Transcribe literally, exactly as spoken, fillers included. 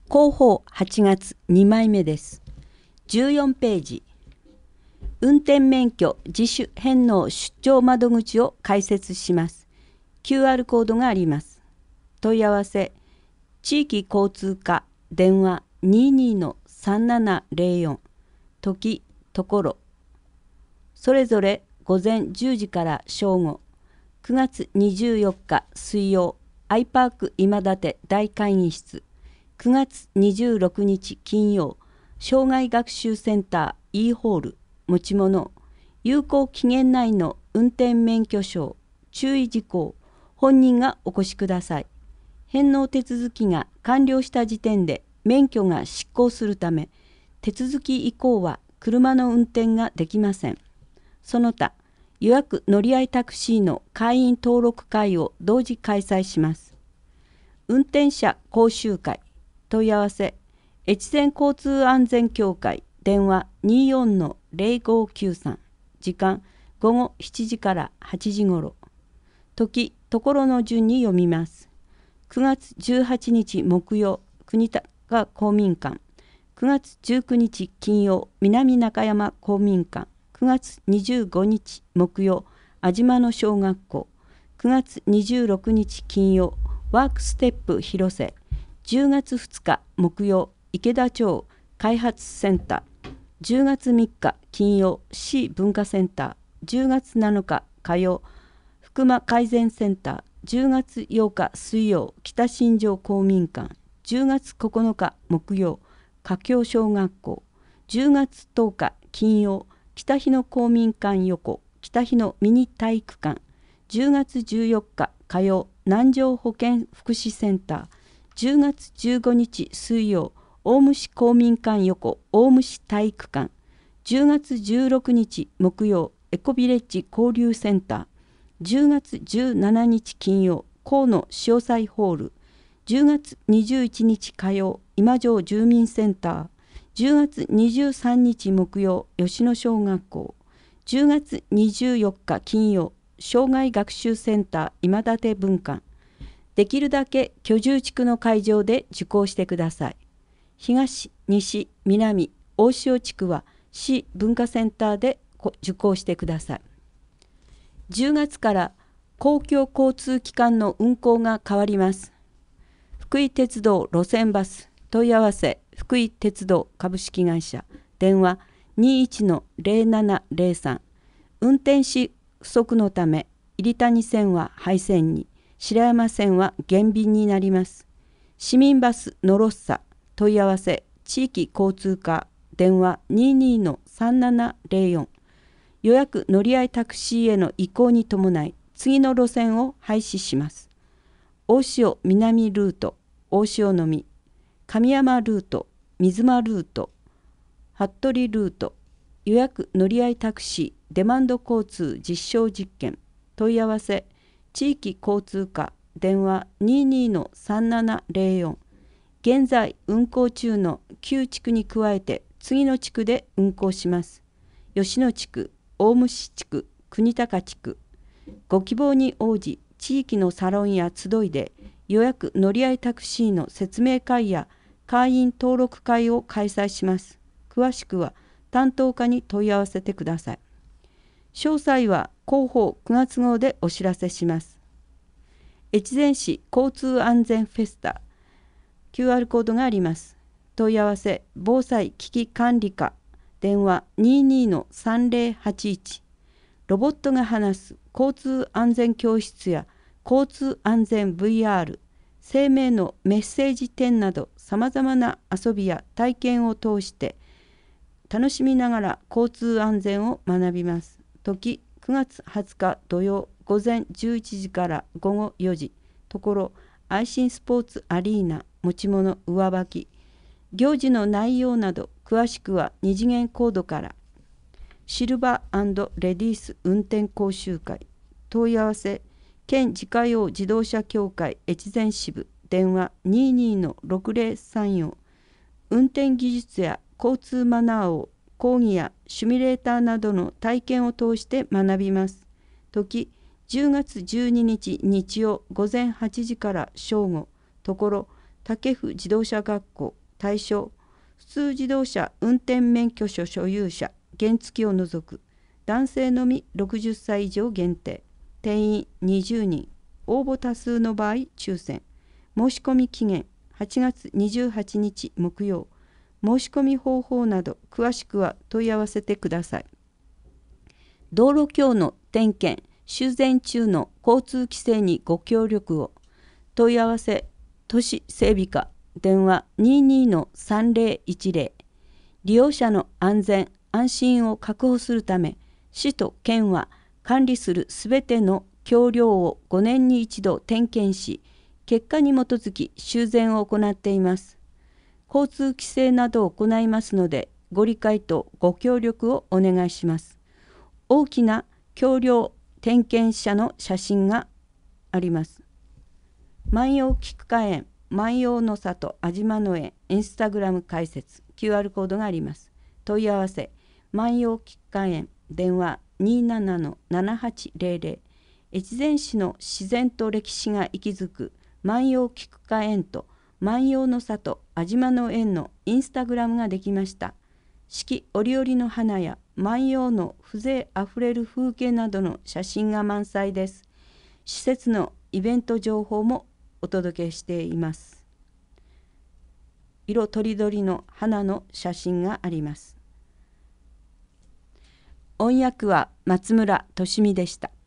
広報はちがつにまいめです。じゅうよんページ。運転免許自主返納出張窓口を開設します。キューアール コードがあります。問い合わせ、地域交通課電話 にじゅうにのさんななゼロよん、時、ところ。それぞれ午前じゅうじから正午、くがつにじゅうよっか水曜、アイパーク今立大会議室、くがつにじゅうろくにち金曜、障害学習センター E ホール、持ち物、有効期限内の運転免許証、注意事項、本人がお越しください。返納手続きが完了した時点で免許が失効するため、手続き以降は車の運転ができません。その他、予約乗り合いタクシーの会員登録会を同時開催します。運転者講習会、問い合わせ、越前交通安全協会、電話 にじゅうよんのゼロごきゅうさん、時間ごごしちじからはちじごろ、時、ところの順に読みます。くがつじゅうはちにち木曜、国高公民館、くがつじゅうくにち金曜、南中山公民館、くがつにじゅうごにち木曜、安島野小学校、くがつにじゅうろくにち金曜、ワークステップ広瀬、じゅうがつふつか木曜、池田町開発センター、じゅうがつみっか金曜、市文化センター、じゅうがつなのか火曜、福間改善センター、じゅうがつようか水曜、北新庄公民館、じゅうがつここのか木曜、華僑小学校、じゅうがつとおか金曜、北日野公民館横、北日野ミニ体育館、じゅうがつじゅうよっか火曜、南城保健福祉センター、じゅうがつじゅうごにち水曜、大虫公民館横大虫体育館、じゅうがつじゅうろくにち木曜、エコビレッジ交流センター、じゅうがつじゅうしちにち金曜、河野潮騒ホール、じゅうがつにじゅういちにち火曜、今城住民センター、じゅうがつにじゅうさんにち木曜、吉野小学校、じゅうがつにじゅうよっか金曜、障害学習センター今立分館。できるだけ居住地区の会場で受講してください。東、西、南、大潮地区は市文化センターで受講してください。じゅうがつから公共交通機関の運行が変わります。福井鉄道路線バス、問い合わせ、福井鉄道株式会社、電話 にじゅういちのゼロななゼロさん、運転士不足のため、入谷線は廃線に、白山線は減便になります。市民バスのろっさ、問い合わせ、地域交通課、電話 にじゅうにのさんななゼロよん、予約乗り合いタクシーへの移行に伴い、次の路線を廃止します。大潮南ルート、大潮のみ、神山ルート、水間ルート、服部ルート、予約乗り合いタクシー、デマンド交通実証実験、問い合わせ、地域交通課、電話 にじゅうにのさんななゼロよん、現在運行中の旧地区に加えて次の地区で運行します。吉野地区、大虫地区、国高地区。ご希望に応じ、地域のサロンや集いで予約乗り合いタクシーの説明会や会員登録会を開催します。詳しくは担当課に問い合わせてください。詳細は広報くがつ号でお知らせします。越前市交通安全フェスタ、キューアール コードがあります。問い合わせ、防災危機管理課、電話 にじゅうにのさんぜろはちいち、ロボットが話す交通安全教室や交通安全 ブイアール、生命のメッセージ展などさまざまな遊びや体験を通して楽しみながら交通安全を学びます。時、くがつはつか土曜午前じゅういちじからごごよじ、ところ、愛心スポーツアリーナ、持ち物上履き。行事の内容など詳しくは二次元コードから。シルバー&レディース運転講習会、問い合わせ、県自家用自動車協会越前支部、電話 にじゅうにのろくぜろさんよん、運転技術や交通マナーを講義やシミュレーターなどの体験を通して学びます。時、じゅうがつじゅうににち日曜午前はちじから正午、ところ、武府自動車学校、 対象、普通自動車運転免許証所有者、原付を除く、男性のみろくじゅっさい以上限定、定員にじゅうにん、応募多数の場合抽選。申し込み期限はちがつにじゅうはちにち木曜。申し込み方法など詳しくは問い合わせてください。道路橋の点検、修繕中の交通規制にご協力を。問い合わせ、都市整備課、電話 にじゅうにのさんぜろいちぜろ。利用者の安全・安心を確保するため、市と県は管理するすべての橋梁をごねんに一度点検し、結果に基づき修繕を行っています。交通規制などを行いますので、ご理解とご協力をお願いします。大きな橋梁点検車の写真があります。万葉菊花園、万葉の里安島の園、インスタグラム開設、キューアール コードがあります。問い合わせ、万葉菊花園、電話 にじゅうななのななはちぜろぜろ。越前市の自然と歴史が息づく万葉菊花園と万葉の里安島の園のインスタグラムができました。四季折々の花や万葉の風情あふれる風景などの写真が満載です。施設のイベント情報もお届けしています。色とりどりの花の写真があります。音訳は松村俊美でした。